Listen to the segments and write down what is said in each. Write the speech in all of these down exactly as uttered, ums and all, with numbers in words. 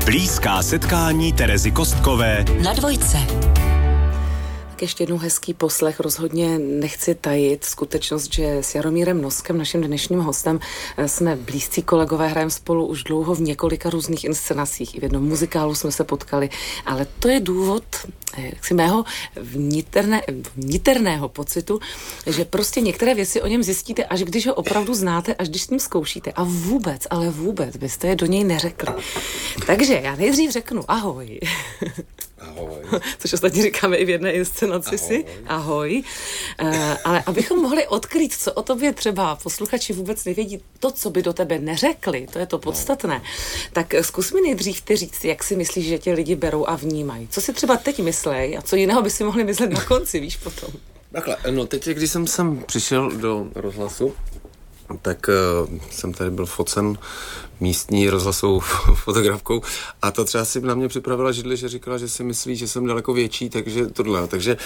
Blízká setkání Terezy Kostkové na Dvojce. Tak ještě jednou hezký poslech. Rozhodně nechci tajit skutečnost, že s Jaromírem Noskem, naším dnešním hostem, jsme blízcí kolegové, hrajeme spolu už dlouho v několika různých inscenacích. I v jednom muzikálu jsme se potkali, ale to je důvod jaksi mého vniterné, vniterného pocitu, že prostě některé věci o něm zjistíte, až když ho opravdu znáte, až když s ním zkoušíte. A vůbec, ale vůbec byste je do něj neřekli. Takže já nejdřív řeknu ahoj. Ahoj. Což ostatně říkáme i v jedné inscenaci ahoj. si. Ahoj. Uh, ale abychom mohli odkrýt, co o tobě třeba posluchači vůbec nevědí, to, co by do tebe neřekli, to je to podstatné, tak zkus mi nejdřív ty říct, jak si myslíš, že tě lidi berou a vnímají. Co si třeba teď myslej a co jiného by si mohli myslet na konci, víš potom? Takhle, no teď, když jsem sem přišel do rozhlasu, tak uh, jsem tady byl focen místní rozhlasovou fotografkou a ta třeba si na mě připravila židli, že říkala, že si myslí, že jsem daleko větší, takže tohle. Takže,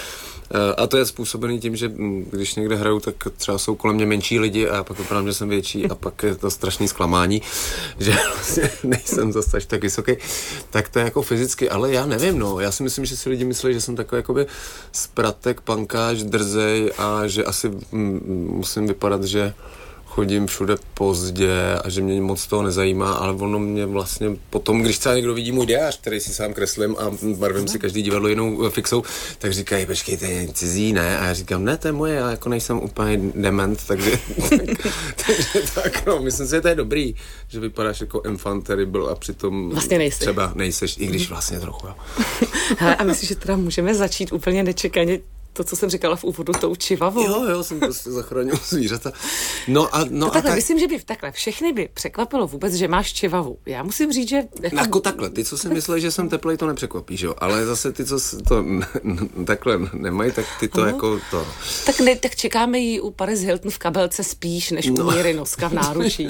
a to je způsobený tím, že když někde hraju, tak třeba jsou kolem mě menší lidi a pak vypadám, že jsem větší a pak je to strašný zklamání, že vlastně nejsem zase až tak vysoký. Tak to je jako fyzicky, ale já nevím, no. Já si myslím, že si lidi myslí, že jsem takový jakoby spratek, pankáč, drzej a že asi m, musím vypadat, že chodím všude pozdě a že mě moc toho nezajímá, ale ono mě vlastně potom, když třeba někdo vidí můj diář, který si sám kreslím a barvím si každý divadlo jinou fixou, tak říkají, počkej, to je cizí, ne? A já říkám, ne, to je moje, já jako nejsem úplně dement, takže tak, takže tak, no, myslím si, že to je dobrý, že vypadáš jako enfant terrible a přitom vlastně nejsi. Třeba nejseš, i když vlastně trochu, jo. Hele, a myslím, že teda můžeme začít úplně nečekaně to, co jsem říkala v úvodu, tou čivavou. Jo, jo, jsem prostě zachránil zvířata. No a, no to takhle, a tak... myslím, že by takhle všechny by překvapilo vůbec, že máš čivavu. Já musím říct, že... Jako, jako takhle, ty, co si myslí, že jsem teplej, to nepřekvapí, že jo? Ale zase ty, co to takhle nemají, tak ty to Aha. jako to... Tak, ne, tak čekáme ji u Paris Hilton v kabelce spíš, než u Míry Noska v náručí.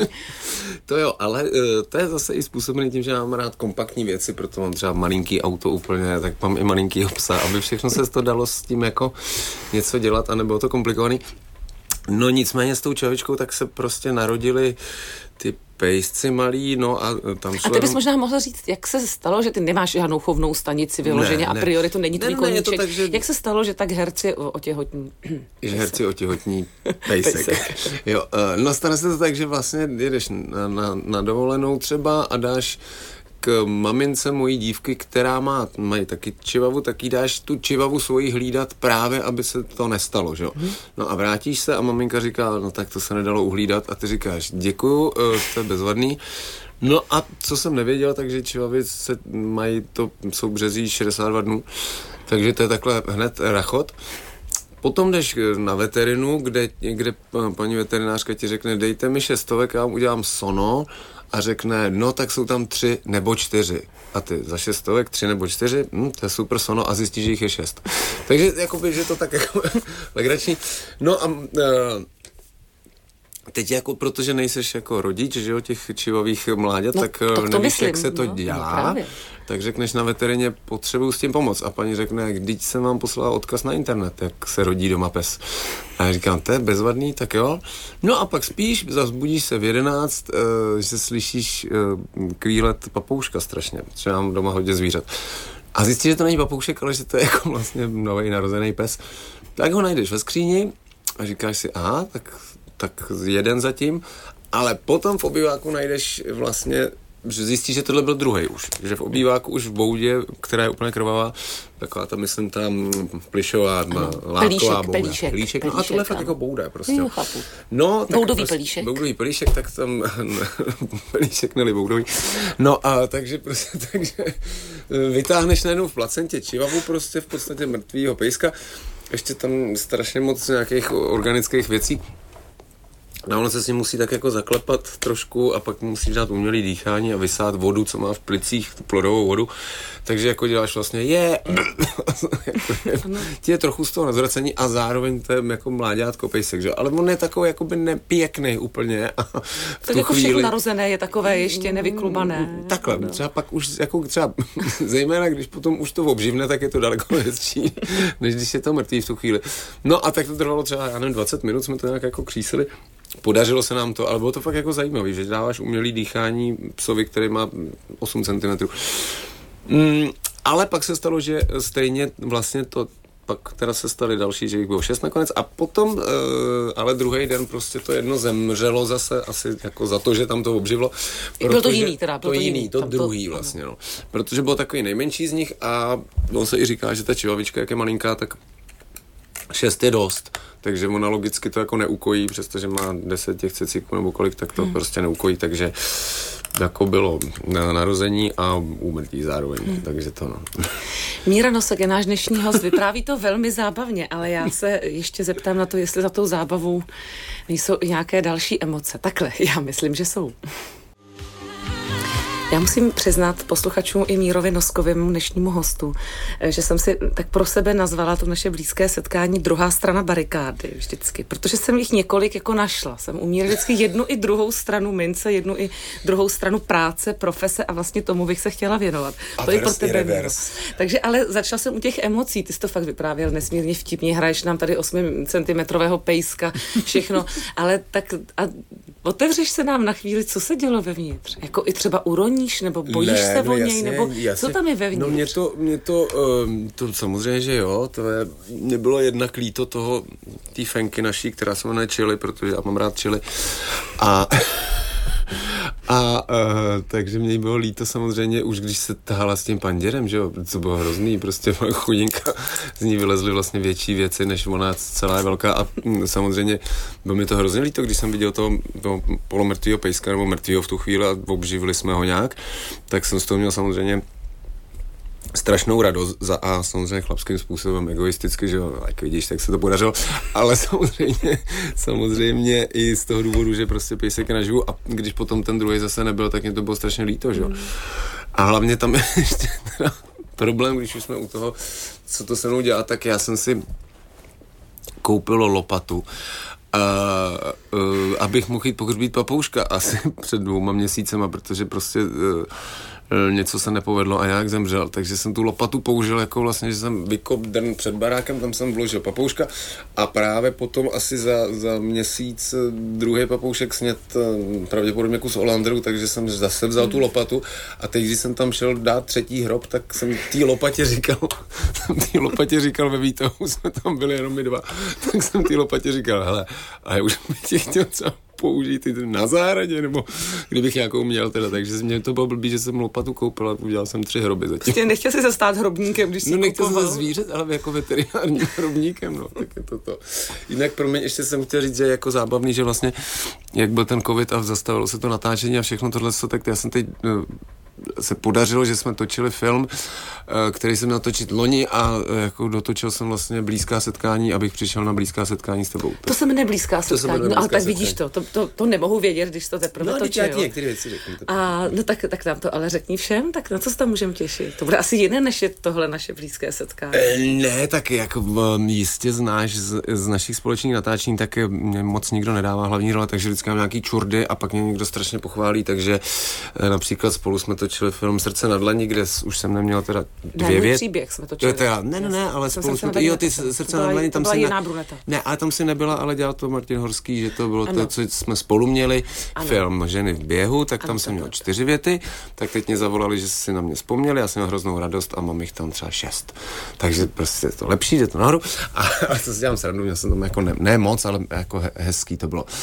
To jo, ale to je zase i způsobený tím, že mám rád kompaktní věci, proto mám třeba malinký auto úplně, tak mám i malinkýho psa, aby všechno se to dalo s tím jako něco dělat a nebylo to komplikovaný. No nicméně s tou čavičkou tak se prostě narodili ty pejsci malí, no a tam A ty bys jenom... možná mohl říct, jak se stalo, že ty nemáš žádnou chovnou stanici vyloženě a priori to není tvůj koníček. Tak, že... Jak se stalo, že tak herci otěhotní? Že herci otěhotní pejsek. pejsek. Jo, no stane se to tak, že vlastně jedeš na, na, na dovolenou třeba a dáš k mamince mojí dívky, která má, mají taky čivavu, tak jí dáš tu čivavu svoji hlídat právě, aby se to nestalo, že jo. Hmm. No a vrátíš se a maminka říká, no tak to se nedalo uhlídat a ty říkáš, děkuju, to je bezvadný. No a co jsem nevěděl, takže čivavy se mají to soubřezí šedesát dva dnů, takže to je takhle hned rachot. Potom jdeš na veterinu, kde, kde paní veterinářka ti řekne, dejte mi šestovek, já vám udělám sono, a řekne, no tak jsou tam tři nebo čtyři. A ty za šestovek, tři nebo čtyři, hm, to je super sono a zjistíš, že jich je šest. Takže jakoby, že to tak jako legrační. No a uh, teď jako, protože nejseš jako rodič, že jo, těch čivavých mláďat, no, tak, tak nevíš, myslím, jak se to no, dělá. No, tak řekneš na veterině, potřebuju s tím pomoct. A paní řekne, když jsem vám poslala odkaz na internet, jak se rodí doma pes. A já říkám, to je bezvadný, tak jo. No a pak spíš, zase budíš se v jedenáct, uh, že slyšíš uh, kvílet papouška strašně. Třeba mám doma hodně zvířat. A zjistíš, že to není papoušek, ale že to je jako vlastně nový narozený pes. Tak ho najdeš ve skříni a říkáš si, aha, tak, tak jeden zatím. Ale potom v obyváku najdeš vlastně, že zjistíš, že tohle byl druhej už. Že v obýváku už v boudě, která je úplně krvavá, taková ta, myslím, tam plišová, látková bouda. Pelíšek, pelíšek. No a tohle je fakt jako bouda, prostě. Jo, chápu. No, tak boudový prostě, pelíšek. Boudový pelíšek, tak tam pelíšek neli boudový. No a takže prostě, takže vytáhneš najednou v placentě čivavu, prostě v podstatě mrtvýho pejska. Ještě tam strašně moc nějakých organických věcí. No, ono se s ním musí tak jako zaklepat trošku a pak musí dát umělý dýchání a vysát vodu, co má v plicích, tu plodovou vodu. Takže jako děláš vlastně je, ti je trochu z toho nazvracení a zároveň to je jako mláďátko pejsek, že? Ale on je takový jakoby nepěkný úplně. A v tak jako chvíli... všechno narozené je takové ještě nevyklubané. Takhle, no. Třeba pak už jako třeba, zejména když potom už to obživne, tak je to daleko hezčí, než když je to mrtvý v tu chvíli. No a tak to trvalo třeba, já nevím, dvacet minut jsme to nějak jako křísili. podařilo se nám to, ale bylo to fakt jako zajímavé, že dáváš umělý dýchání psovi, který má osm centimetrů. Mm, ale pak se stalo, že stejně vlastně to pak teda se staly další, že jich bylo šest nakonec a potom, uh, ale druhý den prostě to jedno zemřelo zase asi jako za to, že tam to obživlo. Bylo to jiný teda. Bylo to, to jiný, to druhý to, vlastně, no. Protože byl takový nejmenší z nich a on se i říká, že ta čivavička, jak je malinká, tak šest je dost. Takže ona logicky to jako neukojí, přestože má deset těch cecíků nebo kolik, tak to hmm. prostě neukojí, takže jako bylo na narození a úmrtí zároveň, hmm. takže to no. Míra Nosek je náš dnešní host, vypráví to velmi zábavně, ale já se ještě zeptám na to, jestli za tou zábavou nejsou i nějaké další emoce. Takhle, já myslím, že jsou. Já musím přiznat posluchačům i Mírovi Noskovému dnešnímu hostu, že jsem si tak pro sebe nazvala to naše blízké setkání druhá strana barikády vždycky, protože jsem jich několik jako našla. Jsem u Míry vždycky jednu i druhou stranu mince, jednu i druhou stranu práce, profese a vlastně tomu bych se chtěla věnovat. A to je pro tebe, Míro. Reverse. Takže ale začala jsem u těch emocí, ty jsi to fakt vyprávěl nesmírně vtipně, hraješ nám tady osmicentimetrového pejska, všechno, ale tak a otevřeš se nám na chvíli, co se dělo vevnitř? Jako i třeba uroní nebo bojíš ne, se no o něj, jasně, nebo jasně. Co tam je vevnitř? No mě to, mě to, um, to samozřejmě, že jo, to je, mě bylo jednak líto toho, té fenky naší, která se jmenuje Chili, protože já mám rád chili a a uh, takže mě bylo líto samozřejmě už když se tahala s tím panděrem, že jo, co bylo hrozný, prostě chudinka, z ní vylezly vlastně větší věci, než ona celá je velká a mm, samozřejmě bylo mi to hrozně líto, když jsem viděl toho, toho polomrtvýho pejska nebo mrtvýho v tu chvíli a obživili jsme ho nějak, tak jsem z toho měl samozřejmě strašnou radost za a samozřejmě chlapským způsobem egoisticky, že jo, jak vidíš, tak se to podařilo, ale samozřejmě, samozřejmě i z toho důvodu, že prostě pejsek je naživu a když potom ten druhý zase nebyl, tak mě to bylo strašně líto, že jo. A hlavně tam je ještě teda problém, když už jsme u toho, co to se mnou dělá, tak já jsem si koupil lopatu, Uh, uh, abych mohl jít pohřbít papouška asi před dvouma měsícema, protože prostě uh, něco se nepovedlo a nějak zemřel, takže jsem tu lopatu použil jako vlastně, že jsem vykop den před barákem, tam jsem vložil papouška a právě potom asi za, za měsíc druhý papoušek snět pravděpodobně kus olandru, takže jsem zase vzal tu lopatu a teď, když jsem tam šel dát třetí hrob, tak jsem té lopatě říkal, jsem té lopatě říkal ve výtahu, jsme tam byli jenom my dva, tak jsem té lopatě říkal, hele, a já už bych tě chtěl třeba použít na zahradě, nebo kdybych nějakou měl teda, takže mě to bylo blbý, že jsem lopatu koupil a udělal jsem tři hroby zatím. Prostě nechtěl jsi se stát hrobníkem, když jsi No nechtěl jsem se zvířet, ale jako veterinárním hrobníkem, no, tak je to to. Jinak pro mě ještě jsem chtěl říct, že je jako zábavný, že vlastně, jak byl ten covid a zastavilo se to natáčení a všechno tohle, tak já jsem teď se podařilo, že jsme točili film, který jsem měl točit loni a jako dotočil jsem vlastně blízká setkání, abych přišel na blízká setkání s tebou. To se jmenuje blízká setkání, blízká no ale tak setkání. Vidíš to, to, to, to nemohu vědět, když to teprve no, točil. No, některé věci řeknu. A no tak, tak nám to ale řekni všem, tak na co se tam můžeme těšit? To bude asi jiné, než je tohle naše blízké setkání. E, ne, tak jako jistě znáš z, z našich společných natáčení, tak mě moc nikdo nedává hlavní role, takže vždycky mám nějaký čurdy a pak mě někdo strašně pochválí, takže například spolu jsme točili film Srdce na dlani, kde už jsem neměl teda dvě ne, věci. příběh jsme točili. Jo, teda, ne, ne, ne, ale jsem spolu jsme, jo, ty Srdce na dlani, tam to byla si jiná ne, bruneta. ne, ale tam si nebyla, ale dělal to Martin Horský, že to bylo ano. to, co jsme spolu měli, ano. film Ženy v běhu, tak ano, tam jsem měl čtyři věty, tak teď mě zavolali, že si na mě vzpomněli, já jsem měl hroznou radost a mám jich tam třeba šest. Takže prostě je to lepší, jde to nahoru. A, a to si dělám srandu, měl jsem tam jako ne, ne moc, ale jako he, hezký to bylo.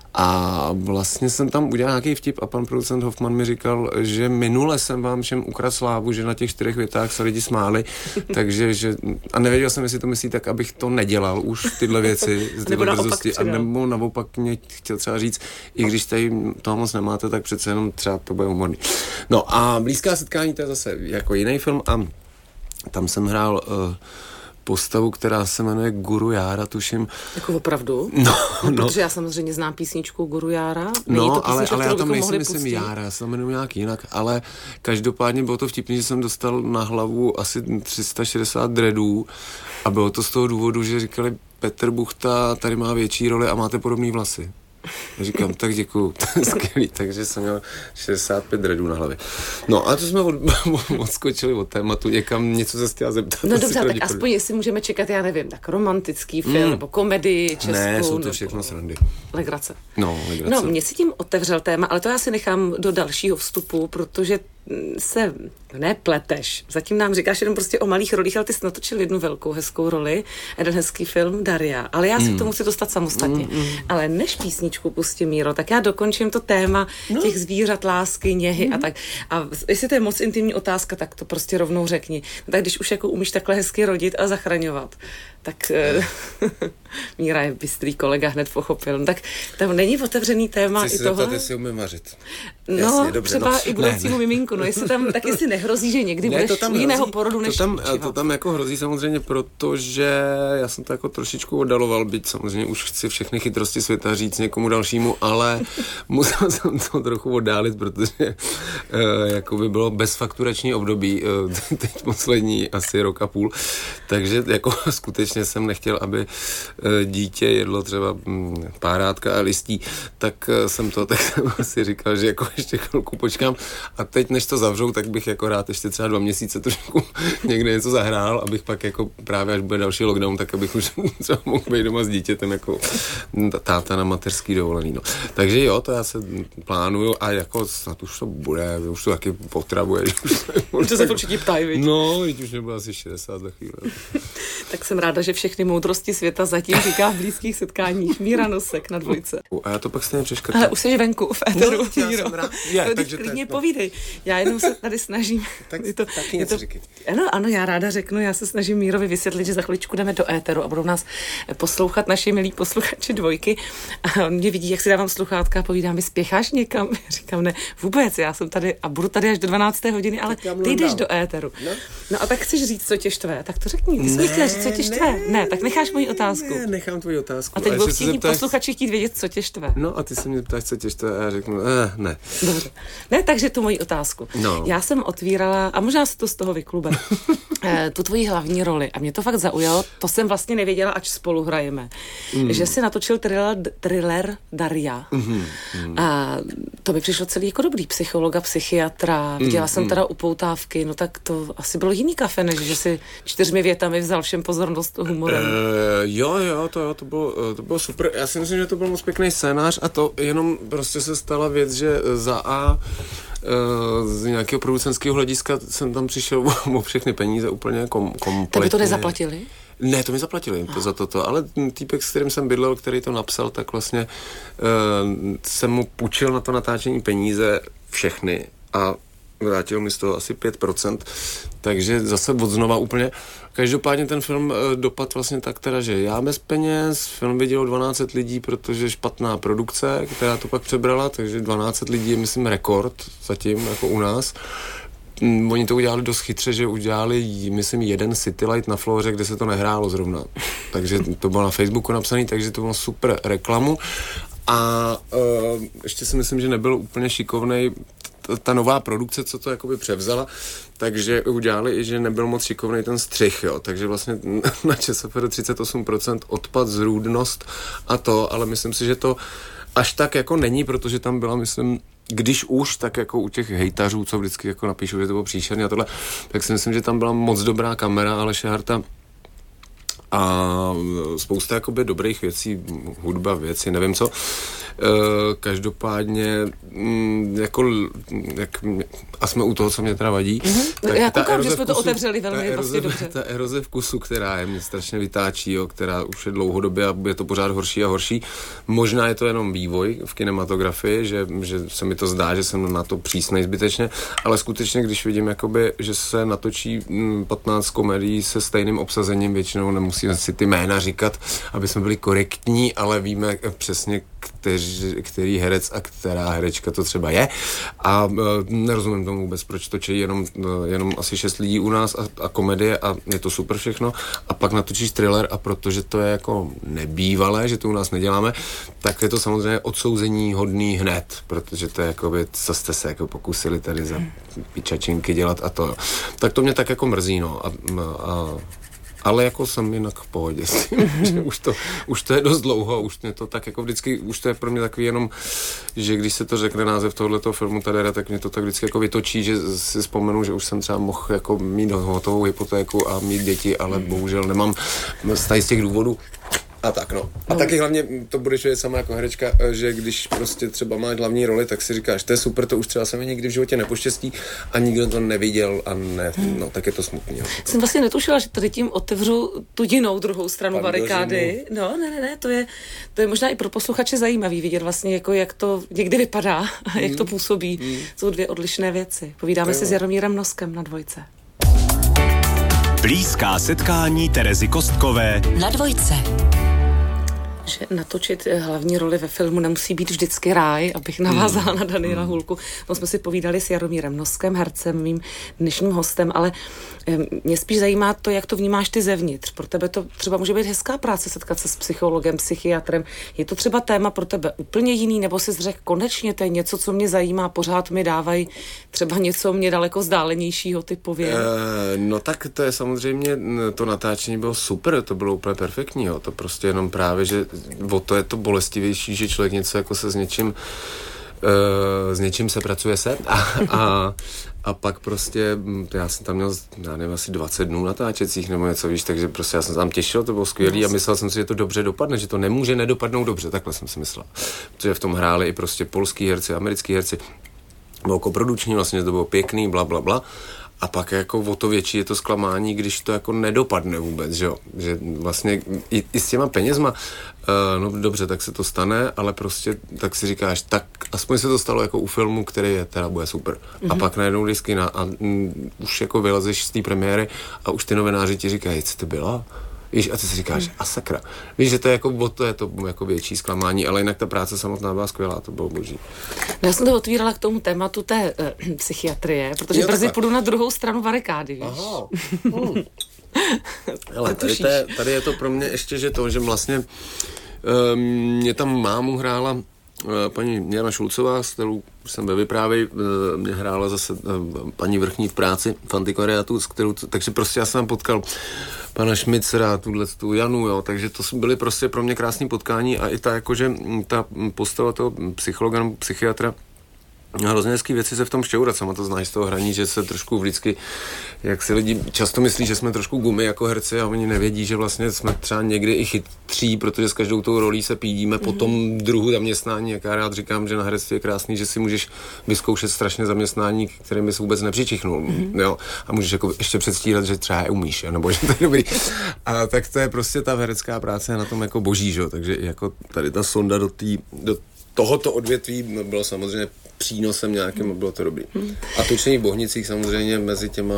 A vlastně jsem tam udělal nějaký vtip a pan producent Hoffman mi říkal, že minule jsem vám všem ukradl slávu, že na těch čtyřech větách se lidi smáli, takže, že, a nevěděl jsem, jestli to myslí tak, abych to nedělal už tyhle věci z tyhle brzosti, a nebo naopak mě chtěl třeba říct, i když tady toho moc nemáte, tak přece jenom třeba to bude humorný. No a blízká setkání, to je zase jako jiný film a tam jsem hrál uh, postavu, která se jmenuje Guru Jára, tuším. Jako opravdu? No, no. no. Protože já samozřejmě znám písničku Guru Jára. Není no, to ale, ale já tam nejsem, myslím, Jára, já se tam jmenuji nějak jinak, ale každopádně bylo to vtipný, že jsem dostal na hlavu asi tři sta šedesát dreadů a bylo to z toho důvodu, že říkali, Petr Buchta tady má větší roli a máte podobný vlasy. A říkám, tak děkuju, to je skvělý, takže jsem měl šedesát pět dreadů na hlavě. No a to jsme od, odskočili od tématu, někam něco se chtěla zeptat. No dobře, tak aspoň jestli můžeme čekat, já nevím, tak romantický film, mm. nebo komedii českou. Ne, jsou to nebo... všechno srandy. Legrace. No, legrace. No, mě si tím otevřel téma, ale to já si nechám do dalšího vstupu, protože se nepleteš. Zatím nám říkáš jenom prostě o malých rolích, ale ty jsi natočil jednu velkou hezkou roli, jeden hezký film Daria, ale já si mm. k tomu chci dostat samostatně. Mm, mm. Ale než písničku pustím, Míro, tak já dokončím to téma no. těch zvířat, lásky, něhy mm. a tak. A jestli to je moc intimní otázka, tak to prostě rovnou řekni. Tak když už jako umíš takhle hezky rodit a zachraňovat, tak Míra je bystrý kolega, hned pochopil. No, tak tam není otevřený téma Chci i si tohle. zeptat, jestli umím vařit. No, jasně, dobře, třeba no. i budoucímu miminku, no jestli tam, tak jestli nehrozí, že někdy ne, budeš u jiného hrozí, porodu než to tam, to tam jako hrozí samozřejmě, protože já jsem to jako trošičku oddaloval, byť samozřejmě už chci všechny chytrosti světa říct někomu dalšímu, ale musel jsem to trochu oddálit, protože uh, jako by bylo bezfakturační období, uh, teď poslední asi rok a půl, takže jako skutečně jsem nechtěl, aby uh, dítě jedlo třeba um, párátka a listí, tak uh, jsem to, tak jsem si říkal, že jako ještě chvilku počkám a teď, než to zavřou, tak bych jako rád ještě třeba dva měsíce trošku někde něco zahrál, abych pak jako právě, až bude další lockdown, tak abych už třeba mohl být doma s dítětem jako táta na mateřský dovolený. No. Takže jo, to já se plánuju a jako snad už to bude, už to taky potravuje. Už se určitě ptají, viď? No, teď už nebylo asi šedesát za chvíli. Tak jsem ráda, že všechny moudrosti světa zatím říká v blízkých setkáních. Míra Nosek na Dvojce. A já to pak stejně přeškrtám. Ale už jsi venku v éteru, no, Míro. Je, to takže klidně to, povídej. Já jenom se tady snažím. Tak je to, taky je něco to, říkej. Ano, ano, já ráda řeknu, já se snažím Mírovi vysvětlit, že za chviličku jdeme do éteru a budou nás poslouchat naši milí posluchači Dvojky. A on mě vidí, jak si dávám sluchátka a povídá mi, spěcháš někam? Říkám, ne, vůbec, já jsem tady a budu tady až do dvanácté hodiny, ale ty jdeš do éteru. No? no a tak chceš říct, co tě štve, tak to řekni. Ty jsi mi chtěla říct, co tě štve. Ne, ne, tak necháš moji otázku. Ne, nechám tvoji otázku. A teď budou chtít zeptáš... posluchači chtít vědět, co tě štve. No a ty se mě ptáš, co tě štve a já řeknu, eh, ne. Dobře. Ne, takže tu moji otázku. No. Já jsem otvírala, a možná se to z toho vyklube, tu tvoji hlavní roli. A mě to fakt zaujalo, to jsem vlastně nevěděla, ač spolu hrajeme. Mm. Že jsi natočil thriller, thriller Daria. Mm-hmm. A to mi přišlo celý jako dobrý psychologa, psychiatra. Viděla mm, jsem mm. teda upoutávky, no tak to asi bylo jiný kafe, než že si čtyřmi větami vzal všem pozornost humorem. Uh, jo, jo, to, jo, to, bylo, to bylo super. Já si myslím, že to byl moc pěkný scénář a to jenom prostě se stala věc, že za A z nějakého producentského hlediska jsem tam přišel o všechny peníze úplně kom, kompletně. Tak by to nezaplatili? Ne, to mi zaplatili to za toto, ale týpek, s kterým jsem bydlel, který to napsal, tak vlastně uh, jsem mu půjčil na to natáčení peníze všechny a vrátil mi z toho asi pět procent, takže zase od znova úplně. Každopádně ten film dopad vlastně tak teda, že já bez peněz, film vidělo dvanáct set lidí, protože špatná produkce, která to pak přebrala, takže dvanáct set lidí je, myslím, rekord zatím, jako u nás. Oni to udělali dost chytře, že udělali, myslím, jeden City Light na Flóře, kde se to nehrálo zrovna. Takže to bylo na Facebooku napsaný, takže to bylo super reklamu. A uh, ještě si myslím, že nebyl úplně šikovnej ta nová produkce, co to jakoby převzala, takže udělali i, že nebyl moc šikovnej ten střih, jo, takže vlastně na ČSFD třicet osm procent odpad, zrůdnost a to, ale myslím si, že to až tak jako není, protože tam byla, myslím, když už, tak jako u těch hejtařů, co vždycky jako napíšou, že to bylo příšerný a tohle, tak si myslím, že tam byla moc dobrá kamera Aleše Harta a spousta jakoby dobrých věcí, hudba, věci, nevím co. E, každopádně m, jako jak, a jsme u toho, co mě teda vadí. Mm-hmm. Tak já koukám, že jsme vkusu, to otevřeli velmi eroze, vlastně dobře. Ta eroze vkusu, která je mě strašně vytáčí, jo, která už je dlouhodobě a je to pořád horší a horší. Možná je to jenom vývoj v kinematografii, že, že se mi to zdá, že jsem na to přísnej zbytečně, ale skutečně, když vidím, jakoby, že se natočí patnáct komedií se stejným obsazením, většinou nemusíme si ty jména říkat, aby jsme byli korektní, ale víme přesně, který, který herec a která herečka to třeba je. A uh, nerozumím tomu vůbec, proč točí jenom, uh, jenom asi šest lidí u nás a, a komedie a je to super všechno. A pak natočíš thriller a protože to je jako nebývalé, že to u nás neděláme, tak je to samozřejmě odsouzení hodný hned, protože to je jako by, co jste se jako pokusili tady za pičačinky dělat a to. Tak to mě tak jako mrzí, no. A, a Ale jako jsem jinak v pohodě s tím, že už to, už to je dost dlouho, už mě to tak jako vždycky, už to je pro mě takový jenom, že když se to řekne název tohoto filmu Tadera, tak mě to tak vždycky jako vytočí, že si vzpomenu, že už jsem třeba mohl jako mít hotovou hypotéku a mít děti, ale bohužel nemám z těch důvodů. A tak no. A no. Taky hlavně to budeš vědět sama jako herečka, že když prostě třeba máš hlavní roli, tak si říkáš, to je super, to už třeba se mi nikdy v životě nepoštěstí a nikdo to neviděl a ne, hmm. no tak je to smutný. Jsem vlastně netušila, že tady tím otevřu tu jinou druhou stranu Pan barikády. No, ne, ne, ne, to je, to je možná i pro posluchače zajímavý vidět vlastně, jako jak to někdy vypadá a hmm. jak to působí. Hmm. Jsou dvě odlišné věci. Povídáme si s Jaromírem Noskem na Dvojce. Blízká setkání Terezy Kostkové na Dvojce. Že natočit hlavní roli ve filmu nemusí být vždycky ráj, abych navázala mm. na Daniela mm. Hůlku. No, jsme si povídali s Jaromírem Noskem, hercem, mým dnešním hostem, ale mě spíš zajímá to, jak to vnímáš ty zevnitř. Pro tebe to třeba může být hezká práce setkat se s psychologem, psychiatrem. Je to třeba téma pro tebe úplně jiný, nebo si řekl, konečně to je něco, co mě zajímá, pořád mi dávají třeba něco mě daleko vzdálenějšího typově? E, no tak to je samozřejmě, to natáčení bylo super, to bylo úplně perfektní, jo. To prostě jenom právě, že o to je to bolestivější, že člověk něco jako se s něčím Uh, s něčím se pracuje se a, a, a pak prostě, já jsem tam měl, já nevím, asi dvacet dnů natáčecích nebo něco, víš, takže prostě já jsem tam těšil, to bylo skvělý a myslel jsem si, že to dobře dopadne, že to nemůže nedopadnout dobře, takhle jsem si myslel. Protože v tom hráli i prostě polský herci, americký herci, bylo koproduční, vlastně to bylo pěkný, bla, bla, bla. A pak jako o to větší je to zklamání, když to jako nedopadne vůbec, že jo. Že vlastně i, i s těma penězma, uh, no dobře, tak se to stane, ale prostě tak si říkáš, tak aspoň se to stalo jako u filmu, který je, teda bude super. Mm-hmm. A pak najednou disky na, a m, už jako vylezeš z té premiéry a už ty novináři ti říkají, co to bylo? Víš, a ty si říkáš, mm. a sakra. Víš, že to je jako, o to je to jako větší zklamání, ale jinak ta práce samotná byla skvělá, to bylo boží. No, já jsem to otvírala k tomu tématu té uh, psychiatrie, protože jo, brzy takhle. Půjdu na druhou stranu barikády, víš. Aha. Hmm. Hele, tady, te, tady je to pro mě ještě, že to, že vlastně um, mě tam mámu hrála uh, paní Jana Šulcová, s kterou jsem ve vyprávě, uh, mě hrála zase uh, paní vrchní v práci v antikvariátu, s kterou, takže prostě já jsem tam potkal pana Šmicera, tuhle tu Janu, jo, takže to byly prostě pro mě krásné potkání a i ta jakože ta postava toho psychologa nebo psychiatra, hrozně hezký věci se v tom šťourat, sama to znáš z toho hraní, že se trošku vždycky, jak si lidi často myslí, že jsme trošku gumy jako herci a oni nevědí, že vlastně jsme třeba někdy i chytří, protože s každou tou rolí se pídíme mm-hmm. po tom druhu zaměstnání, jak já rád říkám, že na herectví je krásný, že si můžeš vyzkoušet strašně zaměstnání, kterým jsi vůbec nepřičichnul, mm-hmm. jo, a můžeš jako ještě předstírat, že třeba je umíš, jo, nebo že to je dobrý. A tak to je prostě ta herecká práce na tom jako boží, jo, takže jako tady ta sonda do tý, do tohoto odvětví bylo samozřejmě přínosem nějakým, bylo to dobrý. A točení v Bohnicích samozřejmě mezi těma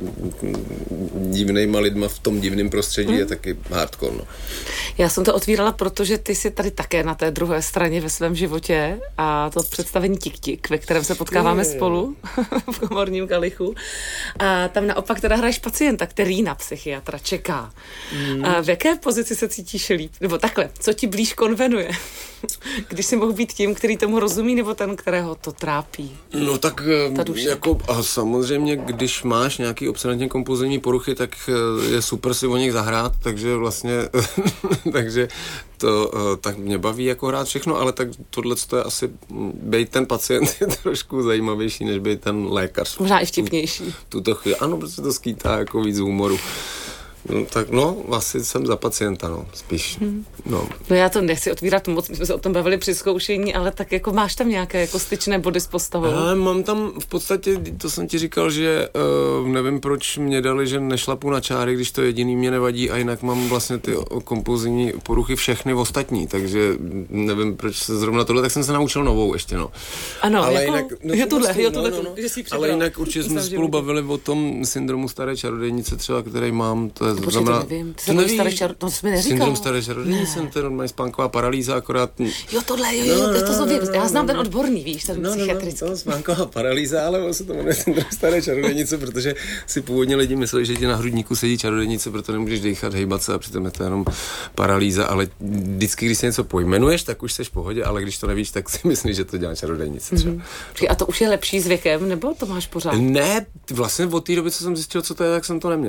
divnýma lidma v tom divném prostředí hmm. je taky hardcore. No. Já jsem to otvírala, protože ty jsi tady také na té druhé straně ve svém životě a to představení Tik-Tik, ve kterém se potkáváme je. spolu v Komorním kalichu. A tam naopak teda hraješ pacienta, který na psychiatra čeká. Hmm. A v jaké pozici se cítíš líp? Nebo takhle, co ti blíž konvenuje? Když jsi mohl být tím, který tomu rozumí, nebo ten, kterého to trápí? No tak jako a samozřejmě, když máš nějaký obsedantně kompulzivní poruchy, tak je super si o nich zahrát, takže vlastně takže to tak mě baví jako hrát všechno, ale tak tohle je asi být ten pacient je trošku zajímavější, než být ten lékař. Možná i vtipnější. Tuto chvíli, ano, protože to skýtá jako víc humoru. No, tak no, asi jsem za pacienta, no, spíš, hmm. no. No já to nechci otvírat moc, my jsme se o tom bavili při zkoušení, ale tak jako máš tam nějaké jako styčné body s postavou? Ale mám tam v podstatě, to jsem ti říkal, že uh, nevím, proč mě dali, že nešlapu na čáry, když to jediný mě nevadí a jinak mám vlastně ty kompulzivní poruchy všechny ostatní, takže nevím, proč se zrovna tohle, tak jsem se naučil novou ještě, no. Ano, ale jako, jinak, no, je tohle, vlastně, je tohle, no, no, no. že si ale jinak určitě jsme spolu bavili o tom syndromu staré čarodějnice třeba, který mám, to je Počkej, znamená, to nevím, to nevíš, staré čaro... to jsi mi neříkal. Syndrom staré čarodějnice, to je normální spánková paralýza, akorát... Jo, tohle, jo, jo, no, no, to, to, to, já znám ten odborný, víš, ten no, psychiatrický. No, no, to spánková paralýza, ale on se to jmenuje syndrom staré čarodějnice, protože si původně lidi mysleli, že ti na hrudníku sedí čarodějnice, proto nemůžeš dýchat, hejbat se a přitom je to jenom paralýza, ale vždycky, když si něco pojmenuješ, tak už seš v pohodě, ale když to nevíš, tak si myslíš, že to dělá čarodějnice třeba. Mm-hmm. A to už je lepší s věkem, nebo to máš pořád? Ne, vlastně od té doby, co jsem zjistil, co to je, tak jsem to neměl.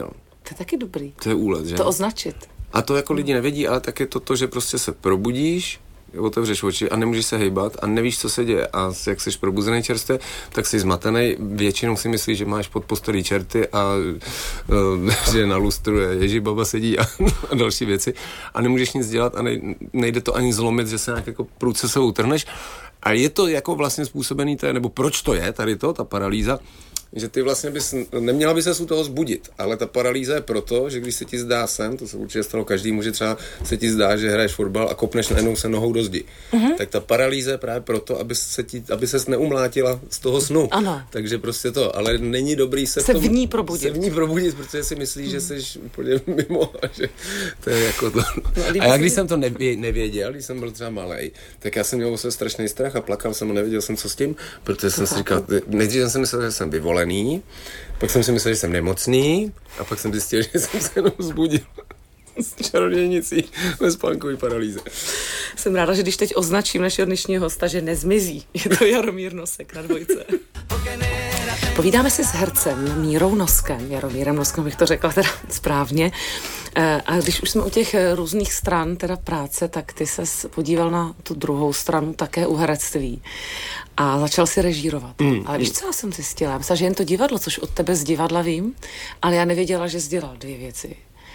To je taky dobrý. To je úlet, že? To označit. A to jako lidi nevědí, ale tak je to to, že prostě se probudíš, otevřeš oči a nemůžeš se hejbat a nevíš, co se děje. A jak jsi probuzený čerstvě, tak jsi zmatený. Většinou si myslíš, že máš pod postelí čerty a uh, že na lustru je Ježibaba sedí a, a další věci. A nemůžeš nic dělat a nej, nejde to ani zlomit, že se nějak jako prudce se utrhneš. A je to jako vlastně způsobený, té, nebo proč to je tady to, ta paralýza, že ty vlastně bys, neměla by se u toho zbudit, ale ta paralýza je proto, že když se ti zdá sen, to se určitě stalo každému, že třeba se ti zdá, že hraješ fotbal a kopneš najednou se nohou do zdi. Mm-hmm. Tak ta paralýza je právě proto, aby se ti, aby ses neumlátila z toho snu. Ano. Takže prostě to, ale není dobrý se, se v, tom, v ní probudit. Se v ní probudit, protože si myslíš, mm. že jsi úplně mimo a že to je jako to. No, a já když jsem to nevě, nevěděl, když jsem byl třeba malej, tak já jsem měl strašný strach a plakal jsem a nevěděl jsem, co s tím, protože jsem si říkal, nejdřív jsem si myslel, že jsem vyvolený. Pak jsem si myslel, že jsem nemocný a pak jsem zjistil, že jsem se jenom vzbudil s čarodějnicí ve spánkové paralýze. Jsem ráda, že když teď označím našeho dnešního hosta, že nezmizí. Je to Jaromír Nosek na Dvojce. Povídáme si s hercem Mírou Noskem, Jaromírem Noskem, bych to řekla teda správně. A když už jsme u těch různých stran teda práce, tak ty ses podíval na tu druhou stranu také u herectví. A začal si režírovat. Mm, ale víš, co já jsem zjistila? Já myslela, že jen to divadlo, což od tebe z divadla vím, ale já nevěděla, že jsi dělal dvě věci.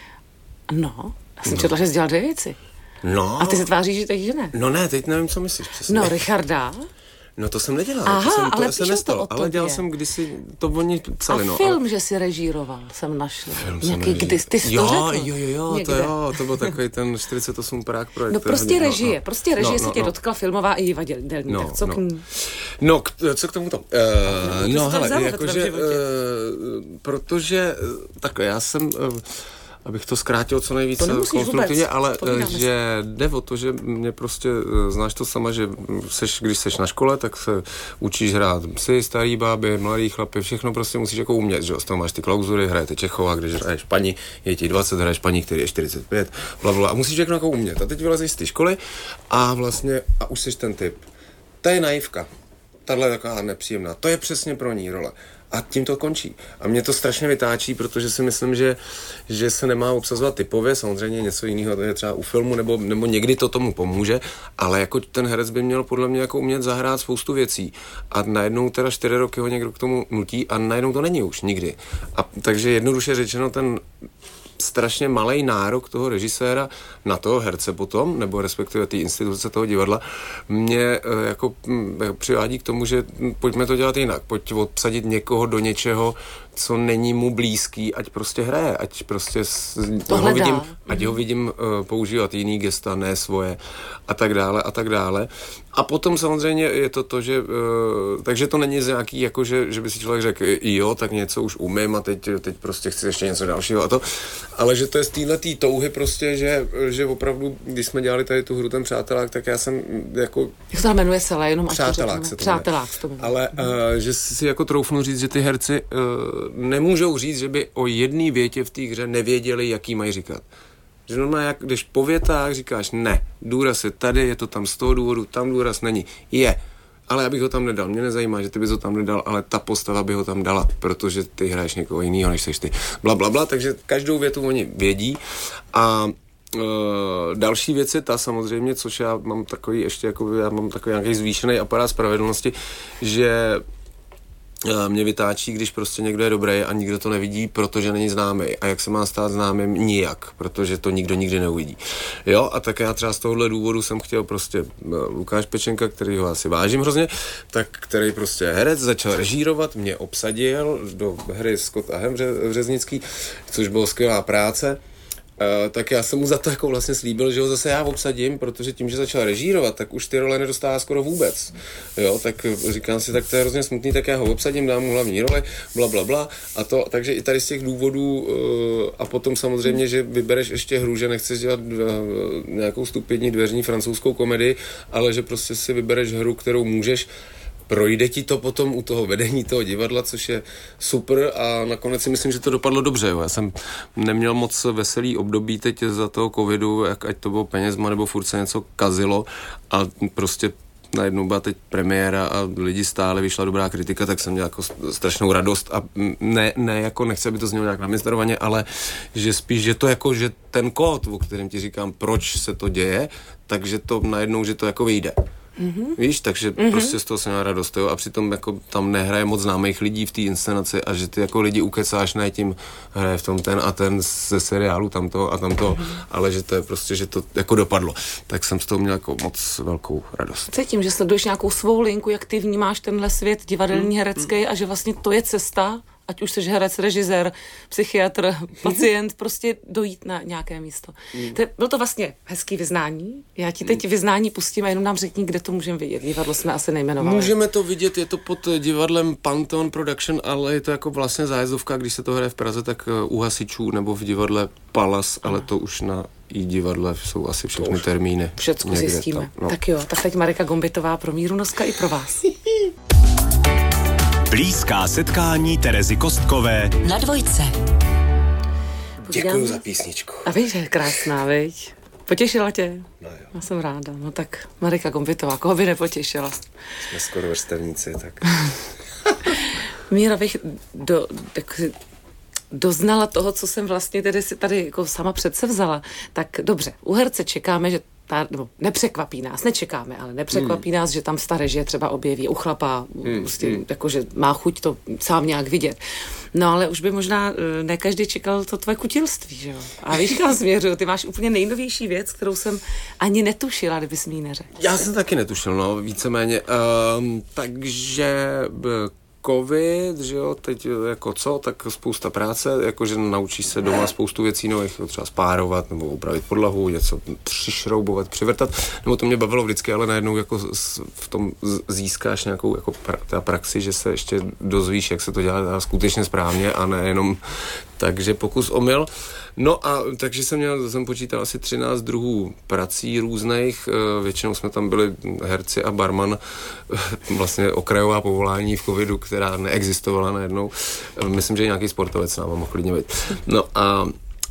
No, já jsem no. četla, že jsi dělal dvě věci. No. A ty se tváříš, že teď, že ne? No ne, teď nevím, co myslíš přesně. No, Richarda. No to jsem nedělal, Aha, to, jsem, to ale se nestalo, ale dělal jsem kdysi, to oni psali, a no. film, ale... že si režíroval, jsem našla. Film Nějaký, jsem kdy, ty jsi jo, to řekl? Jo, jo, jo, někde. to jo, to byl takový ten čtyřicet osm Prague projekt. No prostě hodně, režie, no, no. prostě režie no, se no, tě no. dotkla filmová i divadelní, No, tak co no. k ní? No, k, co k tomuto? Uh, no, no, hele, jakože, uh, uh, protože, takhle, já jsem... Uh, abych to zkrátil co nejvíc konstruktivně, ale že jde o to, že mě prostě, znáš to sama, že seš, když seš na škole, tak se učíš hrát psy, starý báby, mladý chlapy, všechno prostě musíš jako umět, že jo, z toho máš ty klauzury, hrajete Čechova, když hraješ paní, je ti dvacet, hraješ paní, který je čtyřicet pět, blablabla, a musíš všechno jako umět. A teď vylezeš z té školy a vlastně, a už seš ten typ. Ta je naivka, tahle je taková nepříjemná, to je přesně pro ní role. A tím to končí. A mě to strašně vytáčí, protože si myslím, že, že se nemá obsazovat typově, samozřejmě něco jiného, to je třeba u filmu, nebo, nebo někdy to tomu pomůže, ale jako ten herec by měl podle mě jako umět zahrát spoustu věcí. A najednou teda čtyři roky ho někdo k tomu nutí a najednou to není už nikdy. A takže jednoduše řečeno ten strašně malej nárok toho režiséra na toho herce potom, nebo respektive té instituce toho divadla, mě jako přivádí k tomu, že pojďme to dělat jinak. Pojď obsadit někoho do něčeho, co není mu blízký, ať prostě hraje, ať prostě ho vidím, ať ho vidím uh, používat jiný gesta, ne svoje a tak dále a tak dále. A potom samozřejmě je to to, že uh, takže to není z nějaký, jako že, že by si člověk řekl, jo, tak něco už umím a teď, teď prostě chci ještě něco dalšího a to, ale že to je z téhletý touhy prostě, že, že opravdu, když jsme dělali tady tu hru ten Přátelák, tak já jsem jako... Jak to jmenuje se, ale jenom Přátelák se to Přátelák to ale uh, že si jako troufnu říct, že ty herci uh, nemůžou říct, že by o jedné větě v té hře nevěděli, jaký mají říkat. Že normálně, jak když po větách říkáš ne, důraz je tady, je to tam z toho důvodu, tam důraz není. Je, ale já bych ho tam nedal. Mě nezajímá, že ty bys ho tam nedal, ale ta postava by ho tam dala, protože ty hraješ někoho jiného, než seš ty. Bla, bla, bla, takže každou větu oni vědí a Uh, další věc je ta samozřejmě, což já mám takový ještě jako, já mám takový nějaký zvýšený aparát spravedlnosti, že mě vytáčí, když prostě někdo je dobrý a nikdo to nevidí, protože není známý. A jak se má stát známým? Nijak, protože to nikdo nikdy neuvidí. Jo, a tak já třeba z tohohle důvodu jsem chtěl prostě Lukáš Pečenka, který ho asi vážím hrozně, tak který prostě herec, začal režírovat, mě obsadil do hry Scott a Hem Řeznický, což byla skvělá práce. Uh, tak já jsem mu za to jako vlastně slíbil, že ho zase já obsadím, protože tím, že začal režírovat, tak už ty role nedostává skoro vůbec. Jo, tak říkám si, tak to je hrozně smutný, tak já ho obsadím, dám mu hlavní roli, bla, bla, bla. A to, takže i tady z těch důvodů uh, a potom samozřejmě, že vybereš ještě hru, že nechceš dělat uh, nějakou stupidní dveřní francouzskou komedii, ale že prostě si vybereš hru, kterou můžeš. Projde ti to potom u toho vedení toho divadla, což je super a nakonec si myslím, že to dopadlo dobře. Jo. Já jsem neměl moc veselý období teď za toho covidu, jak ať to bylo penězma nebo furt se něco kazilo a prostě najednou byla teď premiéra a lidi stále, vyšla dobrá kritika, tak jsem měl jako strašnou radost a ne, ne jako nechci, aby to znělo nějak namyslovaně, ale že spíš, že to jako, že ten kód, o kterém ti říkám, proč se to děje, takže to najednou, že to jako vyjde. Mm-hmm. Víš, takže mm-hmm. prostě z toho jsem měl radost, jo? A přitom jako tam nehraje moc známých lidí v té inscenaci a že ty jako lidi ukecáš, ne tím hraje v tom ten a ten ze seriálu tamto a tamto, mm-hmm. ale že to je prostě, že to jako dopadlo. Tak jsem z toho měl jako moc velkou radost. Cítím, že sleduješ nějakou svou linku, jak ty vnímáš tenhle svět divadelní, herecký mm-hmm. a že vlastně to je cesta, ať už jsi herec, režisér, psychiatr, pacient, prostě dojít na nějaké místo. Mm. To je, bylo to vlastně hezký vyznání. Já ti teď vyznání pustím a jenom nám řekni, kde to můžeme vidět. Divadlo jsme asi nejmenovali. Můžeme to vidět, je to pod divadlem Pantheon Production, ale je to jako vlastně zájezdovka, když se to hraje v Praze, tak u Hasičů nebo v divadle Palace, ale to už na i divadle jsou asi všechny termíny. Všecko zjistíme. Tam, no. Tak jo, tak teď Marika Gombitová pro Míru Noska i pro vás. Blízká setkání Terezy Kostkové na Dvojce. Děkuju za písničku. A víš, je krásná, viď? Potěšila tě? No jo. Já jsem ráda. No tak Marika Gombitová, koho by nepotěšila? Jsme skoro vrstevníci, tak... Míra, bych do, tak, doznala toho, co jsem vlastně tedy si tady jako sama předsevzala. Tak dobře, u herce čekáme, že ta, nebo nepřekvapí nás, nečekáme, ale nepřekvapí hmm. nás, že tam ta režie třeba objeví u chlapa, hmm. prostě, hmm. jakože má chuť to sám nějak vidět. No ale už by možná ne každý čekal to tvoje kutilství, že jo? A víš, kam směřuju, ty máš úplně nejnovější věc, kterou jsem ani netušila, kdybys mi ji neřekl. Já jsem taky netušil, no, víceméně. Um, takže... covid, že jo, teď jako co, tak spousta práce, jakože naučíš se doma spoustu věcí nových, třeba spárovat, nebo upravit podlahu, něco přišroubovat, přivrtat, nebo to mě bavilo vždycky, ale najednou jako v tom získáš nějakou jako pra, praxi, že se ještě dozvíš, jak se to dělá skutečně správně a nejenom takže pokus omyl. No a takže jsem měl, jsem počítal asi třináct druhů prací různých, většinou jsme tam byli herci a barman, vlastně okrajová povolání v covidu, která neexistovala najednou. Myslím, že nějaký sportovec s náma mohl klidně být. No a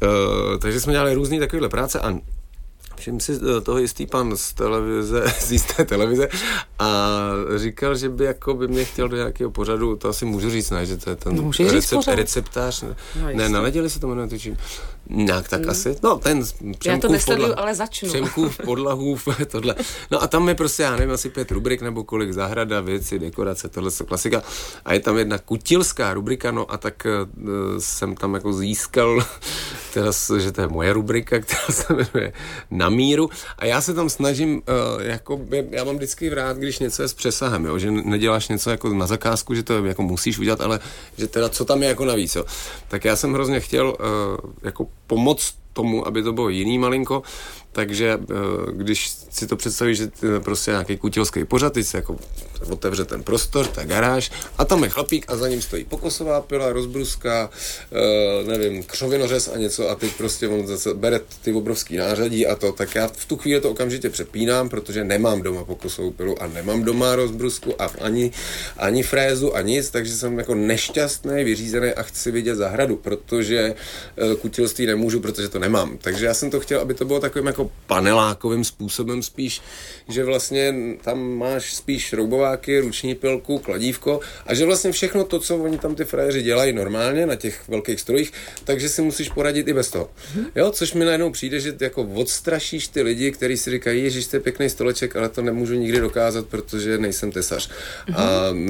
takže jsme dělali různý takovýhle práce a všim si toho jistý pan z televize, z jisté televize a říkal, že by jako by mě chtěl do nějakého pořadu, to asi můžu říct, ne, že to je ten no, recept, receptář, ne, no, ne na neděli se to jmenuje, tučím, nějak tak mm. asi, no ten já to nesleduju, ale začnu. Přemkův, podlahův, tohle, no a tam je prostě, já nevím, asi pět rubrik nebo kolik, zahrada, věci, dekorace, tohle je klasika a je tam jedna kutilská rubrika, no a tak uh, jsem tam jako získal, teda, že to je moje rubrika, která se jmenuje Na míru a já se tam snažím, uh, jako, já mám vždycky rád, když něco je s přesahem, jo? Že neděláš něco jako na zakázku, že to jako musíš udělat, ale že teda co tam je jako navíc, jo? Tak já jsem hrozně chtěl uh, jako pomoct tomu, aby to bylo jiný malinko, takže když si to představíš, že prostě nějaký kutilský pořad, teď se jako otevře ten prostor, ta garáž a tam je chlapík a za ním stojí pokosová pila, rozbruska, nevím, křovinořez a něco a teď prostě on zase bere ty obrovský nářadí a to, tak já v tu chvíli to okamžitě přepínám, protože nemám doma pokosovou pilu a nemám doma rozbrusku a ani, ani frézu a nic, takže jsem jako nešťastný, vyřízený a chci vidět zahradu, protože kutilství nemůžu, protože to nemám. Takže já jsem to chtěl, aby to bylo takovým jako panelákovým způsobem spíš, že vlastně tam máš spíš šroubováky, ruční pilku, kladívko a že vlastně všechno to, co oni tam ty frajeři dělají normálně na těch velkých strojích, takže si musíš poradit i bez toho. Jo, což mi najednou přijde, že jako odstrašíš ty lidi, kteří si říkají, ježiš, to je pěkný stoleček, ale to nemůžu nikdy dokázat, protože nejsem tesař. A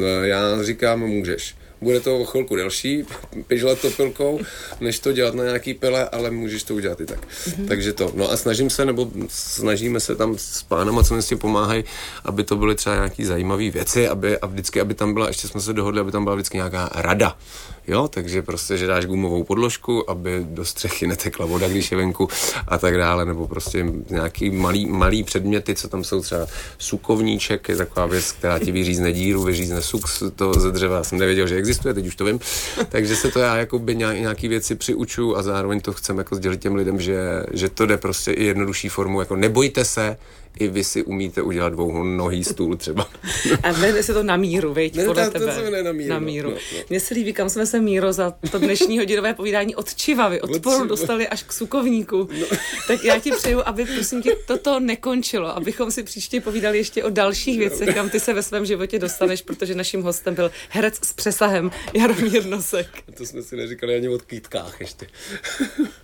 já říkám, můžeš. Bude to o chvilku delší, pižlat to pilkou, než to dělat na nějaký pile, ale můžeš to udělat i tak. Mm-hmm. Takže to. No a snažím se, nebo snažíme se tam s pánama, co mi s tím pomáhají, aby to byly třeba nějaký zajímavé věci, aby, a vždycky, aby tam byla, ještě jsme se dohodli, aby tam byla vždycky nějaká rada. Jo, takže prostě, že dáš gumovou podložku, aby do střechy netekla voda, když je venku a tak dále, nebo prostě nějaký malý, malý předměty, co tam jsou, třeba sukovníček, je taková věc, která ti vyřízne díru, vyřízne suk to ze dřeva, já jsem nevěděl, že existuje, teď už to vím, takže se to já jakoby nějaký věci přiučuju a zároveň to chcem jako sdělit těm lidem, že, že to jde prostě i jednodušší formu, jako nebojte se, i vy si umíte udělat dvounohý stůl třeba. A jmenuje se to Na míru, veď, Ne, podle to, tebe. To se jmenuje Na míru. Na míru. No, no. Mně se líbí, kam jsme se, Míro, za to dnešní hodinové povídání od Čivavy, od Poru dostali až k Sukovníku. No. Tak já ti přeju, aby prosím tě toto nekončilo, abychom si příště povídali ještě o dalších věcech, kam ty se ve svém životě dostaneš, protože naším hostem byl herec s přesahem Jaromír Nosek. To jsme si neříkali ani o kvítkách ještě.